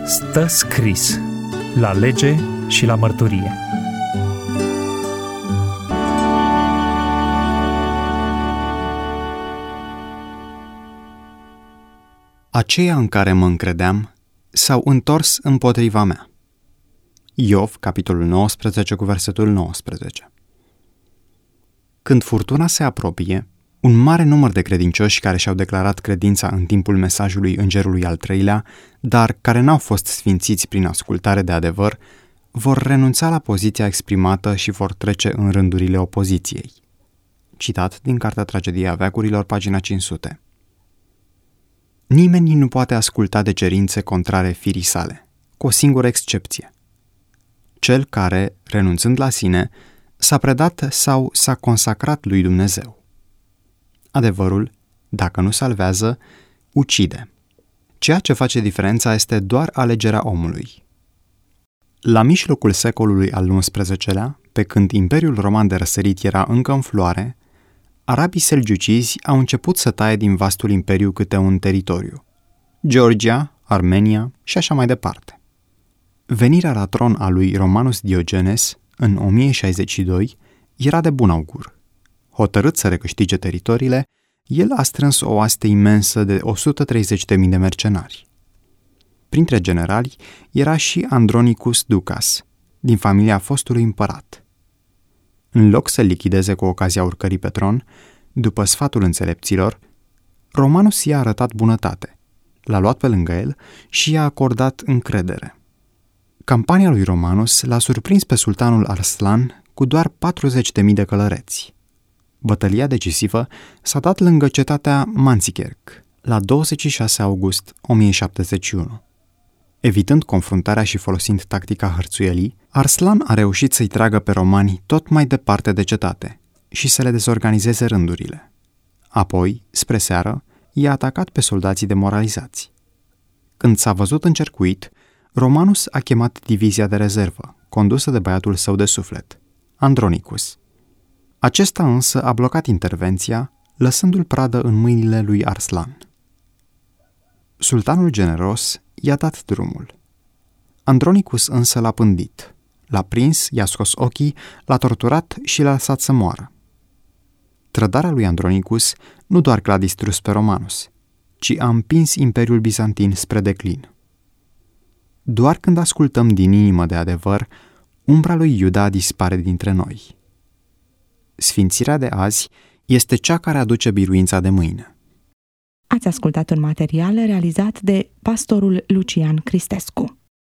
Stă scris la lege și la mărturie. Aceia în care mă încredeam s-au întors împotriva mea. Iov, capitolul 19, cu versetul 19. Când furtuna se apropie, un mare număr de credincioși care și-au declarat credința în timpul mesajului Îngerului al treilea, dar care n-au fost sfințiți prin ascultare de adevăr, vor renunța la poziția exprimată și vor trece în rândurile opoziției. Citat din Cartea Tragedia veacurilor, pagina 500. Nimeni nu poate asculta de cerințe contrare firii sale, cu o singură excepție. Cel care, renunțând la sine, s-a predat sau s-a consacrat lui Dumnezeu. Adevărul, dacă nu salvează, ucide. Ceea ce face diferența este doar alegerea omului. La mijlocul secolului al XI-lea, pe când Imperiul Roman de Răsărit era încă în floare, arabii selgiucizi au început să taie din vastul imperiu câte un teritoriu. Georgia, Armenia și așa mai departe. Venirea la tron a lui Romanus Diogenes, în 1062, era de bun augur. Hotărât să recâștige teritoriile, el a strâns o oaste imensă de 130.000 de mercenari. Printre generali era și Andronicus Ducas, din familia fostului împărat. În loc să lichideze cu ocazia urcării pe tron, după sfatul înțelepților, Romanus i-a arătat bunătate, l-a luat pe lângă el și i-a acordat încredere. Campania lui Romanus l-a surprins pe sultanul Arslan cu doar 40.000 de călăreți. Bătălia decisivă s-a dat lângă cetatea Manzikert, la 26 august 1071. Evitând confruntarea și folosind tactica hărțuielii, Arslan a reușit să-i tragă pe romani tot mai departe de cetate și să le dezorganizeze rândurile. Apoi, spre seară, i-a atacat pe soldații demoralizați. Când s-a văzut încercuit, Romanus a chemat divizia de rezervă, condusă de băiatul său de suflet, Andronicus. Acesta însă a blocat intervenția, lăsându-l pradă în mâinile lui Arslan. Sultanul generos i-a dat drumul. Andronicus însă l-a pândit, l-a prins, i-a scos ochii, l-a torturat și l-a lăsat să moară. Trădarea lui Andronicus nu doar că l-a distrus pe Romanus, ci a împins Imperiul Bizantin spre declin. Doar când ascultăm din inimă de adevăr, umbra lui Iuda dispare dintre noi. Sfințirea de azi este cea care aduce biruința de mâine. Ați ascultat un material realizat de pastorul Lucian Cristescu.